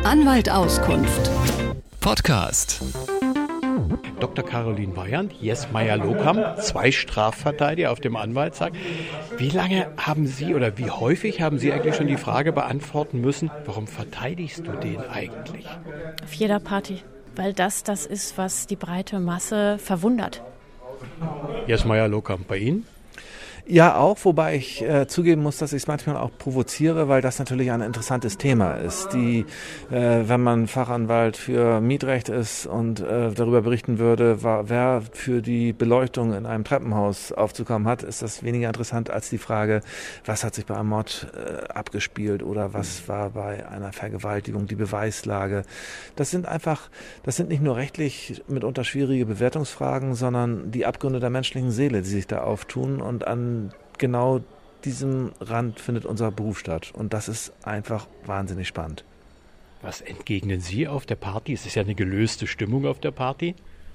Anwalt Auskunft. Podcast. Dr. Caroline Weyand, Jesmeyer-Lokam, 2 Strafverteidiger auf dem Anwaltstag. Wie lange haben Sie oder wie häufig haben Sie eigentlich schon die Frage beantworten müssen, warum verteidigst du den eigentlich? Auf jeder Party, weil das ist, was die breite Masse verwundert. Jesmeyer-Lokam, bei Ihnen? Ja, auch, wobei ich zugeben muss, dass ich es manchmal auch provoziere, weil das natürlich ein interessantes Thema ist. Wenn man Fachanwalt für Mietrecht ist und darüber berichten würde, wer für die Beleuchtung in einem Treppenhaus aufzukommen hat, ist das weniger interessant als die Frage, was hat sich bei einem Mord abgespielt oder was war bei einer Vergewaltigung die Beweislage. Das sind nicht nur rechtlich mitunter schwierige Bewertungsfragen, sondern die Abgründe der menschlichen Seele, die sich da auftun, und an genau diesem Rand findet unser Beruf statt. Und das ist einfach wahnsinnig spannend. Was entgegnen Sie auf der Party? Es ist ja eine gelöste Stimmung auf der Party.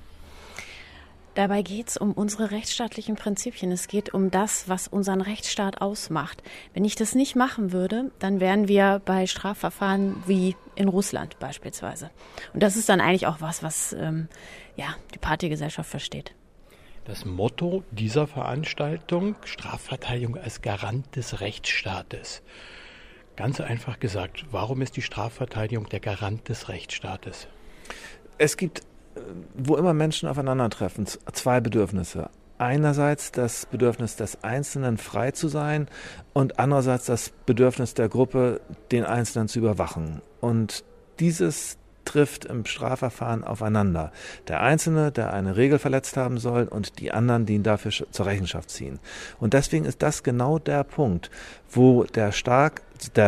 Dabei geht es um unsere rechtsstaatlichen Prinzipien. Es geht um das, was unseren Rechtsstaat ausmacht. Wenn ich das nicht machen würde, dann wären wir bei Strafverfahren wie in Russland beispielsweise. Und das ist dann eigentlich auch was die Partygesellschaft versteht. Das Motto dieser Veranstaltung: Strafverteidigung als Garant des Rechtsstaates. Ganz einfach gesagt, warum ist die Strafverteidigung der Garant des Rechtsstaates? Es gibt, wo immer Menschen aufeinandertreffen, 2 Bedürfnisse. Einerseits das Bedürfnis des Einzelnen, frei zu sein, und andererseits das Bedürfnis der Gruppe, den Einzelnen zu überwachen. Und dieses trifft im Strafverfahren aufeinander. Der Einzelne, der eine Regel verletzt haben soll, und die anderen, die ihn dafür zur Rechenschaft ziehen. Und deswegen ist das genau der Punkt, wo der starke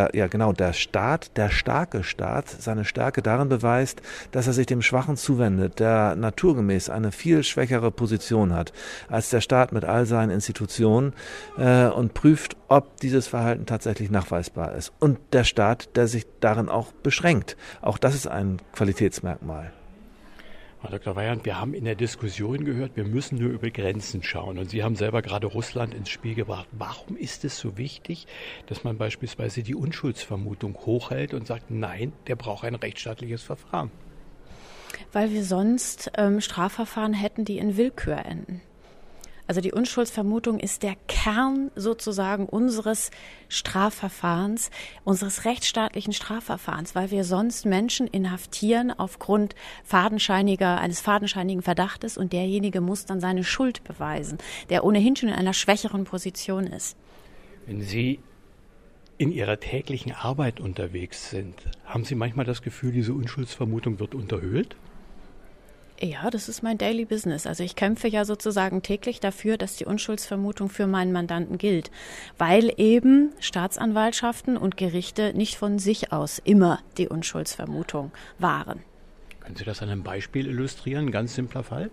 Staat seine Stärke darin beweist, dass er sich dem Schwachen zuwendet, der naturgemäß eine viel schwächere Position hat als der Staat mit all seinen Institutionen, und prüft, ob dieses Verhalten tatsächlich nachweisbar ist. Und der Staat, der sich darin auch beschränkt. Auch das ist ein Qualitätsmerkmal. Herr Dr. Weyand, wir haben in der Diskussion gehört, wir müssen nur über Grenzen schauen. Und Sie haben selber gerade Russland ins Spiel gebracht. Warum ist es so wichtig, dass man beispielsweise die Unschuldsvermutung hochhält und sagt, nein, der braucht ein rechtsstaatliches Verfahren? Weil wir sonst Strafverfahren hätten, die in Willkür enden. Also die Unschuldsvermutung ist der Kern sozusagen unseres Strafverfahrens, unseres rechtsstaatlichen Strafverfahrens, weil wir sonst Menschen inhaftieren aufgrund eines fadenscheinigen Verdachtes, und derjenige muss dann seine Schuld beweisen, der ohnehin schon in einer schwächeren Position ist. Wenn Sie in Ihrer täglichen Arbeit unterwegs sind, haben Sie manchmal das Gefühl, diese Unschuldsvermutung wird unterhöhlt? Ja, das ist mein Daily Business. Also ich kämpfe ja sozusagen täglich dafür, dass die Unschuldsvermutung für meinen Mandanten gilt, weil eben Staatsanwaltschaften und Gerichte nicht von sich aus immer die Unschuldsvermutung wahren. Können Sie das an einem Beispiel illustrieren? Ein ganz simpler Fall?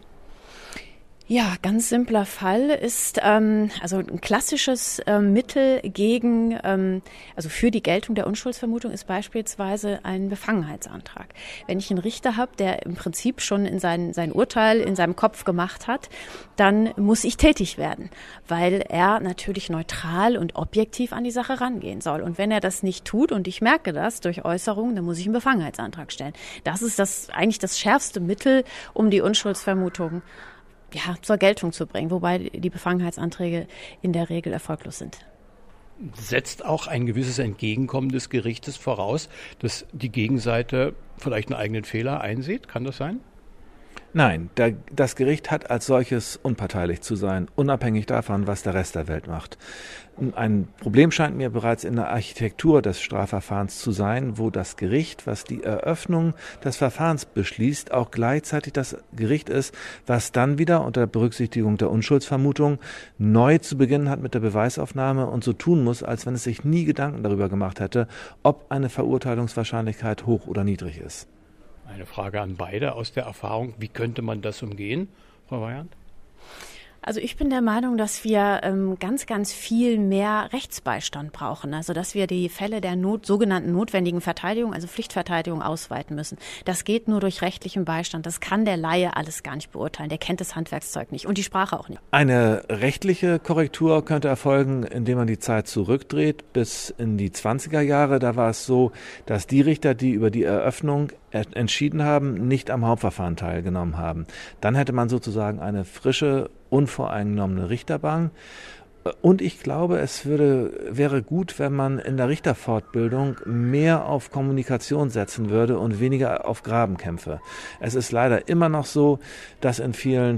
Ja, ganz simpler Fall ist also ein klassisches Mittel für die Geltung der Unschuldsvermutung ist beispielsweise ein Befangenheitsantrag. Wenn ich einen Richter habe, der im Prinzip schon sein Urteil in seinem Kopf gemacht hat, dann muss ich tätig werden, weil er natürlich neutral und objektiv an die Sache rangehen soll. Und wenn er das nicht tut und ich merke das durch Äußerungen, dann muss ich einen Befangenheitsantrag stellen. Das ist eigentlich das schärfste Mittel, um die Unschuldsvermutung zur Geltung zu bringen, wobei die Befangenheitsanträge in der Regel erfolglos sind. Setzt auch ein gewisses Entgegenkommen des Gerichtes voraus, dass die Gegenseite vielleicht einen eigenen Fehler einsieht? Kann das sein? Nein, das Gericht hat als solches unparteilich zu sein, unabhängig davon, was der Rest der Welt macht. Ein Problem scheint mir bereits in der Architektur des Strafverfahrens zu sein, wo das Gericht, was die Eröffnung des Verfahrens beschließt, auch gleichzeitig das Gericht ist, was dann wieder unter Berücksichtigung der Unschuldsvermutung neu zu beginnen hat mit der Beweisaufnahme und so tun muss, als wenn es sich nie Gedanken darüber gemacht hätte, ob eine Verurteilungswahrscheinlichkeit hoch oder niedrig ist. Eine Frage an beide aus der Erfahrung. Wie könnte man das umgehen, Frau Weyand? Also ich bin der Meinung, dass wir ganz, ganz viel mehr Rechtsbeistand brauchen. Also dass wir die Fälle der sogenannten notwendigen Verteidigung, also Pflichtverteidigung, ausweiten müssen. Das geht nur durch rechtlichen Beistand. Das kann der Laie alles gar nicht beurteilen. Der kennt das Handwerkszeug nicht und die Sprache auch nicht. Eine rechtliche Korrektur könnte erfolgen, indem man die Zeit zurückdreht bis in die 20er Jahre. Da war es so, dass die Richter, die über die Eröffnung entschieden haben, nicht am Hauptverfahren teilgenommen haben. Dann hätte man sozusagen eine frische, unvoreingenommene Richterbank. Und ich glaube, es wäre gut, wenn man in der Richterfortbildung mehr auf Kommunikation setzen würde und weniger auf Grabenkämpfe. Es ist leider immer noch so, dass in vielen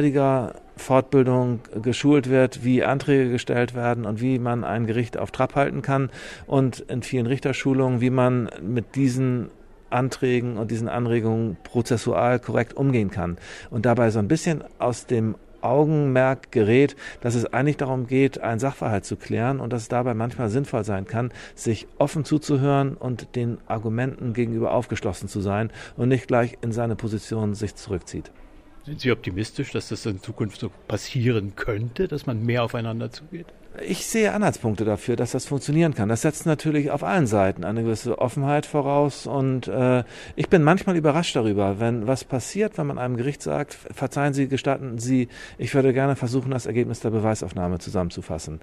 Verteidigerfortbildungen geschult wird, wie Anträge gestellt werden und wie man ein Gericht auf Trab halten kann, und in vielen Richterschulungen, wie man mit diesen Anträgen und diesen Anregungen prozessual korrekt umgehen kann. Und dabei so ein bisschen aus dem Augenmerk gerät, dass es eigentlich darum geht, einen Sachverhalt zu klären und dass es dabei manchmal sinnvoll sein kann, sich offen zuzuhören und den Argumenten gegenüber aufgeschlossen zu sein und nicht gleich in seine Position sich zurückzieht. Sind Sie optimistisch, dass das in Zukunft so passieren könnte, dass man mehr aufeinander zugeht? Ich sehe Anhaltspunkte dafür, dass das funktionieren kann. Das setzt natürlich auf allen Seiten eine gewisse Offenheit voraus und ich bin manchmal überrascht darüber, was passiert, wenn man einem Gericht sagt, verzeihen Sie, gestatten Sie, ich würde gerne versuchen, das Ergebnis der Beweisaufnahme zusammenzufassen.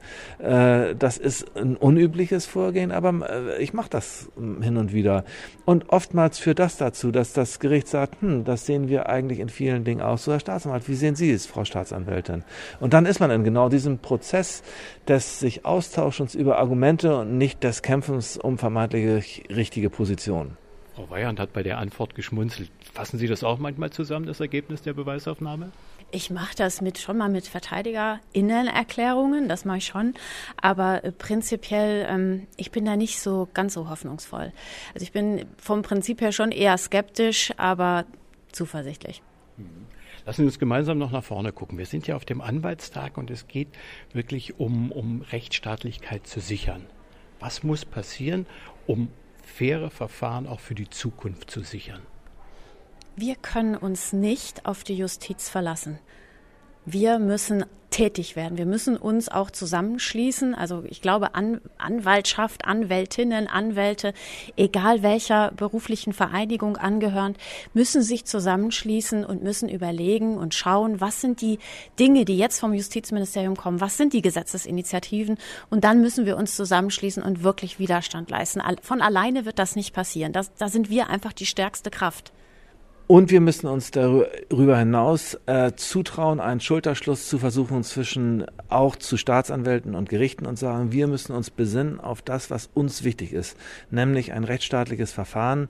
Das ist ein unübliches Vorgehen, aber ich mache das hin und wieder. Und oftmals führt das dazu, dass das Gericht sagt, das sehen wir eigentlich in vielen Dingen aus. So, Herr Staatsanwalt, wie sehen Sie es, Frau Staatsanwältin? Und dann ist man in genau diesem Prozess des sich Austauschens über Argumente und nicht des Kämpfens um vermeintlich richtige Positionen. Frau Weyand hat bei der Antwort geschmunzelt. Fassen Sie das auch manchmal zusammen, das Ergebnis der Beweisaufnahme? Ich mache das schon mal mit VerteidigerInnenerklärungen, das mache ich schon, aber prinzipiell, ich bin da nicht so ganz so hoffnungsvoll. Also ich bin vom Prinzip her schon eher skeptisch, aber zuversichtlich. Lassen Sie uns gemeinsam noch nach vorne gucken. Wir sind ja auf dem Anwaltstag und es geht wirklich um Rechtsstaatlichkeit zu sichern. Was muss passieren, um faire Verfahren auch für die Zukunft zu sichern? Wir können uns nicht auf die Justiz verlassen. Wir müssen tätig werden. Wir müssen uns auch zusammenschließen. Also ich glaube, Anwaltschaft, Anwältinnen, Anwälte, egal welcher beruflichen Vereinigung angehören, müssen sich zusammenschließen und müssen überlegen und schauen, was sind die Dinge, die jetzt vom Justizministerium kommen, was sind die Gesetzesinitiativen, und dann müssen wir uns zusammenschließen und wirklich Widerstand leisten. Von alleine wird das nicht passieren. Da sind wir einfach die stärkste Kraft. Und wir müssen uns darüber hinaus zutrauen, einen Schulterschluss zu versuchen zwischen auch zu Staatsanwälten und Gerichten und sagen, wir müssen uns besinnen auf das, was uns wichtig ist, nämlich ein rechtsstaatliches Verfahren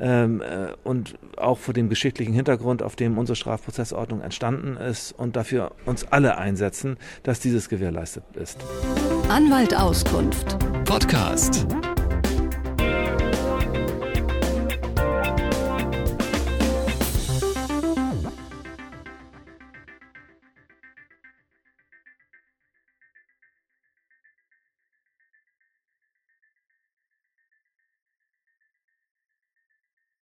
und auch vor dem geschichtlichen Hintergrund, auf dem unsere Strafprozessordnung entstanden ist, und dafür uns alle einsetzen, dass dieses gewährleistet ist. Anwalt Auskunft. Podcast.